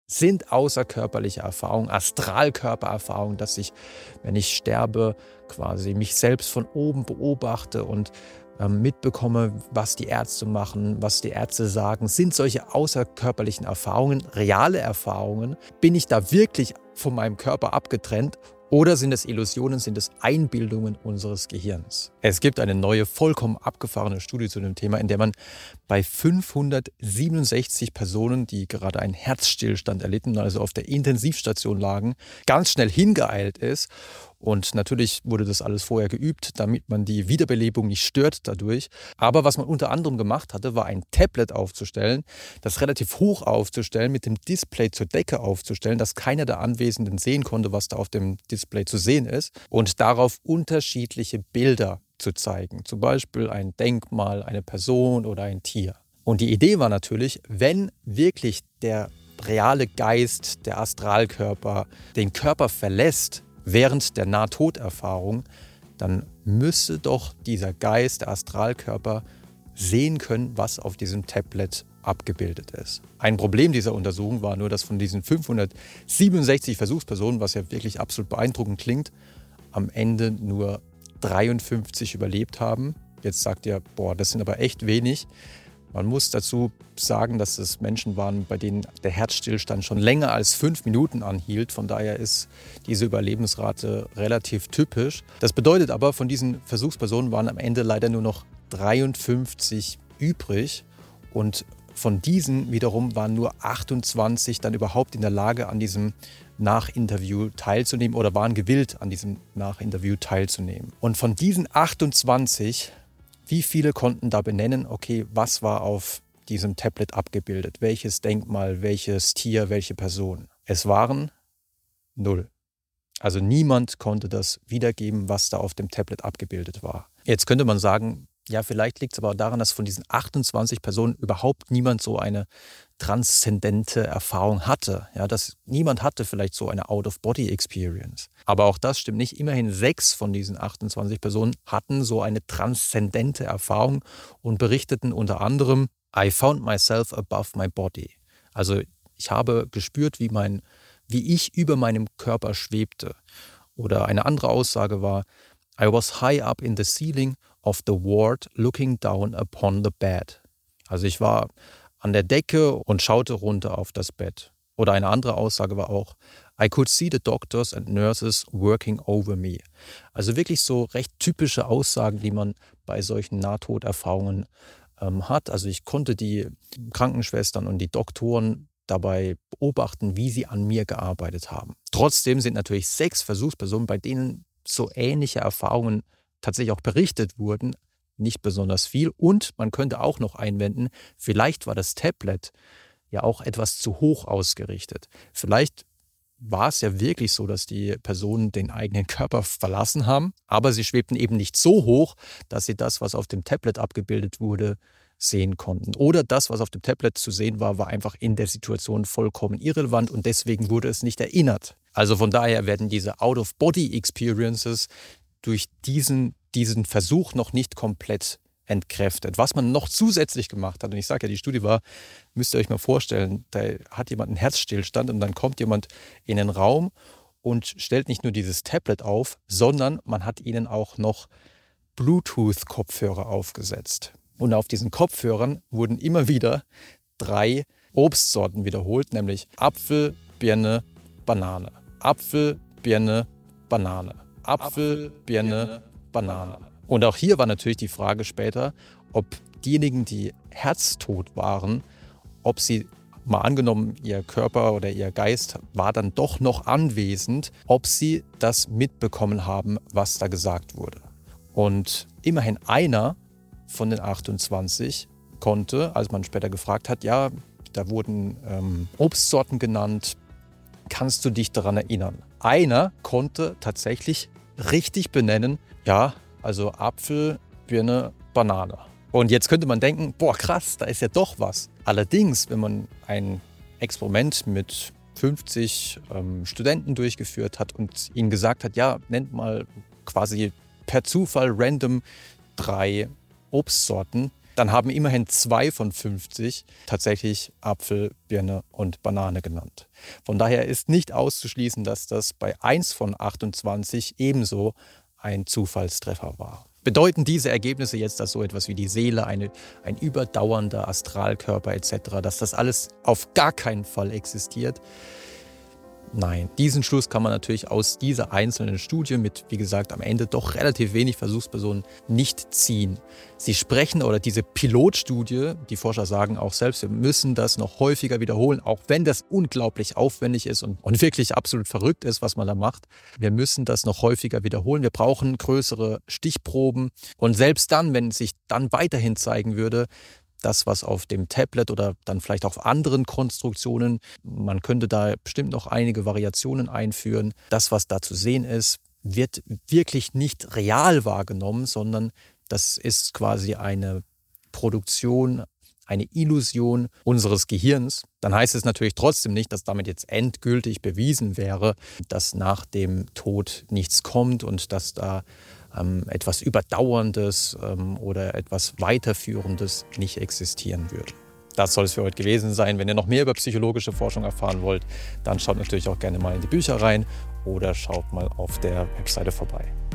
sind außerkörperliche Erfahrungen, Astralkörpererfahrungen, dass ich, wenn ich sterbe, quasi mich selbst von oben beobachte und mitbekomme, was die Ärzte machen, was die Ärzte sagen. Sind solche außerkörperlichen Erfahrungen reale Erfahrungen? Bin ich da wirklich von meinem Körper abgetrennt? Oder sind es Illusionen, sind es Einbildungen unseres Gehirns? Es gibt eine neue, vollkommen abgefahrene Studie zu dem Thema, in der man bei 567 Personen, die gerade einen Herzstillstand erlitten, also auf der Intensivstation lagen, ganz schnell hingeeilt ist. Und natürlich wurde das alles vorher geübt, damit man die Wiederbelebung nicht stört dadurch. Aber was man unter anderem gemacht hatte, war ein Tablet aufzustellen, das relativ hoch aufzustellen, mit dem Display zur Decke aufzustellen, dass keiner der Anwesenden sehen konnte, was da auf dem Display zu sehen ist. Und darauf unterschiedliche Bilder zu zeigen. Zum Beispiel ein Denkmal, eine Person oder ein Tier. Und die Idee war natürlich, wenn wirklich der reale Geist, der Astralkörper, den Körper verlässt, während der Nahtoderfahrung, dann müsste doch dieser Geist, der Astralkörper, sehen können, was auf diesem Tablet abgebildet ist. Ein Problem dieser Untersuchung war nur, dass von diesen 567 Versuchspersonen, was ja wirklich absolut beeindruckend klingt, am Ende nur 53 überlebt haben. Jetzt sagt ihr, boah, das sind aber echt wenig. Man muss dazu sagen, dass es Menschen waren, bei denen der Herzstillstand schon länger als 5 Minuten anhielt. Von daher ist diese Überlebensrate relativ typisch. Das bedeutet aber, von diesen Versuchspersonen waren am Ende leider nur noch 53 übrig. Und von diesen wiederum waren nur 28 dann überhaupt in der Lage, an diesem Nachinterview teilzunehmen oder waren gewillt, an diesem Nachinterview teilzunehmen. Und von diesen 28, wie viele konnten da benennen, okay, was war auf diesem Tablet abgebildet? Welches Denkmal, welches Tier, welche Person? Es waren 0. Also niemand konnte das wiedergeben, was da auf dem Tablet abgebildet war. Jetzt könnte man sagen, ja, vielleicht liegt es aber daran, dass von diesen 28 Personen überhaupt niemand so eine transzendente Erfahrung hatte. Ja, dass niemand hatte vielleicht so eine Out-of-Body-Experience. Aber auch das stimmt nicht. Immerhin 6 von diesen 28 Personen hatten so eine transzendente Erfahrung und berichteten unter anderem, I found myself above my body. Also ich habe gespürt, wie ich über meinem Körper schwebte. Oder eine andere Aussage war, I was high up in the ceiling of the ward looking down upon the bed. Also ich war an der Decke und schaute runter auf das Bett. Oder eine andere Aussage war auch, I could see the doctors and nurses working over me. Also wirklich so recht typische Aussagen, die man bei solchen Nahtoderfahrungen hat. Also ich konnte die Krankenschwestern und die Doktoren dabei beobachten, wie sie an mir gearbeitet haben. Trotzdem sind natürlich 6 Versuchspersonen, bei denen so ähnliche Erfahrungen tatsächlich auch berichtet wurden, nicht besonders viel. Und man könnte auch noch einwenden, vielleicht war das Tablet ja auch etwas zu hoch ausgerichtet. Vielleicht war es ja wirklich so, dass die Personen den eigenen Körper verlassen haben, aber sie schwebten eben nicht so hoch, dass sie das, was auf dem Tablet abgebildet wurde, sehen konnten. Oder das, was auf dem Tablet zu sehen war, war einfach in der Situation vollkommen irrelevant und deswegen wurde es nicht erinnert. Also von daher werden diese Out-of-Body-Experiences durch diesen Versuch noch nicht komplett entkräftet. Was man noch zusätzlich gemacht hat, und ich sage ja, die Studie war, müsst ihr euch mal vorstellen, da hat jemand einen Herzstillstand und dann kommt jemand in den Raum und stellt nicht nur dieses Tablet auf, sondern man hat ihnen auch noch Bluetooth-Kopfhörer aufgesetzt. Und auf diesen Kopfhörern wurden immer wieder 3 Obstsorten wiederholt, nämlich Apfel, Birne, Banane. Apfel, Birne, Banane. Apfel, Birne, Banane. Und auch hier war natürlich die Frage später, ob diejenigen, die herztot waren, ob sie, mal angenommen, ihr Körper oder ihr Geist war dann doch noch anwesend, ob sie das mitbekommen haben, was da gesagt wurde. Und immerhin einer von den 28 konnte, als man später gefragt hat, ja, da wurden Obstsorten genannt, kannst du dich daran erinnern? Einer konnte tatsächlich richtig benennen, ja, also Apfel, Birne, Banane. Und jetzt könnte man denken, boah krass, da ist ja doch was. Allerdings, wenn man ein Experiment mit 50 Studenten durchgeführt hat und ihnen gesagt hat, ja, nennt mal quasi per Zufall random 3 Obstsorten, dann haben immerhin 2 von 50 tatsächlich Apfel, Birne und Banane genannt. Von daher ist nicht auszuschließen, dass das bei 1 von 28 ebenso ein Zufallstreffer war. Bedeuten diese Ergebnisse jetzt, dass so etwas wie die Seele, ein überdauernder Astralkörper etc., dass das alles auf gar keinen Fall existiert? Nein, diesen Schluss kann man natürlich aus dieser einzelnen Studie mit, wie gesagt, am Ende doch relativ wenig Versuchspersonen nicht ziehen. Sie sprechen, oder diese Pilotstudie, die Forscher sagen auch selbst, wir müssen das noch häufiger wiederholen, auch wenn das unglaublich aufwendig ist und wirklich absolut verrückt ist, was man da macht. Wir müssen das noch häufiger wiederholen. Wir brauchen größere Stichproben. Und selbst dann, wenn sich dann weiterhin zeigen würde, das, was auf dem Tablet oder dann vielleicht auf anderen Konstruktionen, man könnte da bestimmt noch einige Variationen einführen. Das, was da zu sehen ist, wird wirklich nicht real wahrgenommen, sondern das ist quasi eine Produktion, eine Illusion unseres Gehirns. Dann heißt es natürlich trotzdem nicht, dass damit jetzt endgültig bewiesen wäre, dass nach dem Tod nichts kommt und dass da etwas Überdauerndes oder etwas Weiterführendes nicht existieren würde. Das soll es für heute gewesen sein. Wenn ihr noch mehr über psychologische Forschung erfahren wollt, dann schaut natürlich auch gerne mal in die Bücher rein oder schaut mal auf der Webseite vorbei.